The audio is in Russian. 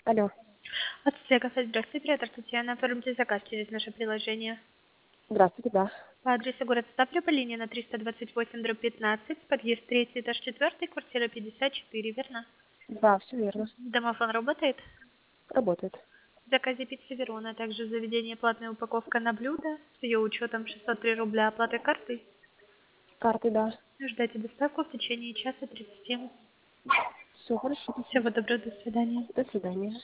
Алло, Отсека, здравствуйте, оператор Татьяна. Оформите заказ через наше приложение. здравствуйте, да. По адресу город Ставля, по линии на 328/15, подъезд 3, этаж 4, квартира 54, верно? Да, все верно. Домофон работает? Работает. В заказе пиццы Верона, а также заведение платная упаковка на блюдо с ее учетом 603 рубля оплаты картой. Карты, да. Ждайте доставку в течение часа 30 минут. Все хорошо, спасибо. Всего доброго, до свидания. До свидания.